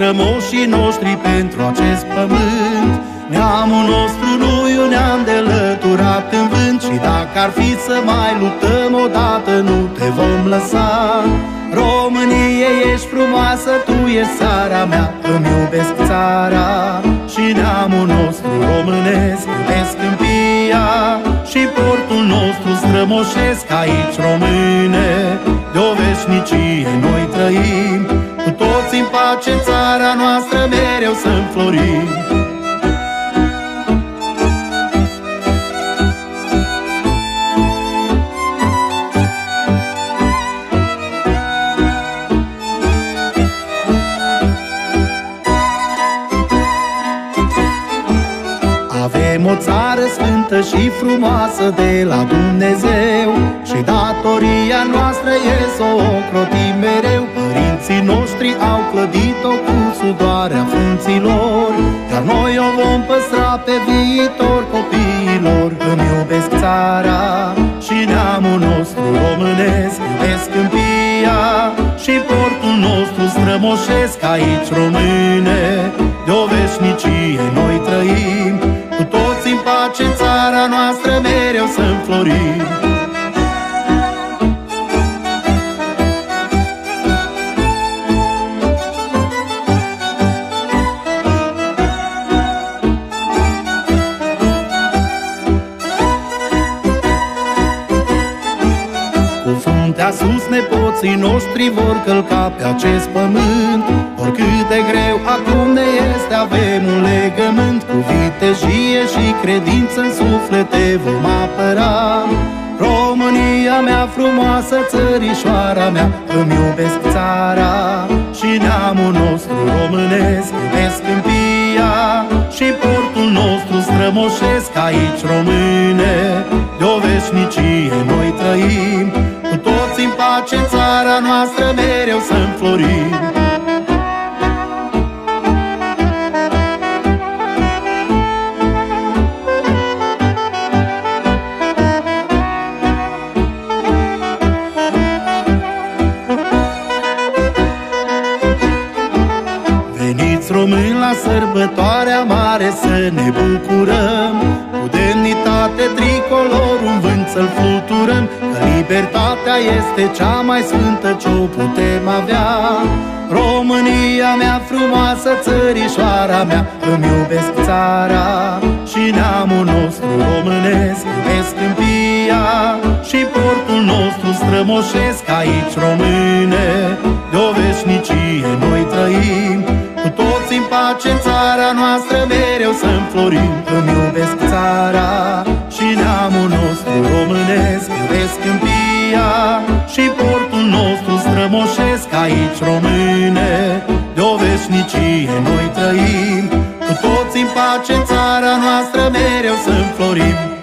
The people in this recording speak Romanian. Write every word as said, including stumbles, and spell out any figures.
strămoșii noștri pentru acest pământ. Neamul nostru nu e un neam de lăturat în vânt, și dacă ar fi să mai luptăm odată, nu te vom lăsa. Românie, ești frumoasă, tu ești țara mea, îmi iubesc țara. Și neamul nostru românesc, iubesc câmpia, și portul nostru strămoșesc, aici române, de-o veșnicie noi trăim. Cu toți în pace, țara noastră mereu să înflorim. Avem o țară sfântă și frumoasă de la Dumnezeu, și datoria noastră e să o ocrotim mereu. Părinții noștri au clădit-o cu sudoarea frunților, dar noi o vom păstra pe viitor copiilor. Îmi iubesc țara și neamul nostru românesc, iubesc câmpia și portul nostru strămoșesc, aici române, de-o veșnicie noi trăim. Cu toți în pace, țara noastră mereu să înflorim. Cu fruntea sus nepoții noștri vor călca pe acest pământ. Oricât de greu acum ne este, avem un legământ. Cu vitejie și credință în suflete vom apăra. România mea frumoasă, țărișoara mea, îmi iubesc țara. Și neamul nostru românesc, iubesc câmpia, și portul nostru strămoșesc, aici române, de-o veșnicie noi trăim. Cu toți în pace, țara noastră mereu să înflorim. Veniți români la sărbătoarea mare să ne bucurăm, cu demnitate tricolor un vânt să-l fluturăm, că libertatea este cea mai sfântă ce-o putem avea. România mea frumoasă, țărișoara mea, îmi iubesc țara. Și neamul nostru românesc, iubesc câmpia, și portul nostru strămoșesc, aici române, de-o veșnicie noi trăim. Cu toți în pace, țara noastră mereu să înflorim. Îmi iubesc țara și neamul nostru românesc, iubesc câmpia, și portul nostru strămoșesc, aici române, de-o veșnicie noi trăim. Cu toți în pace, țara noastră mereu să înflorim.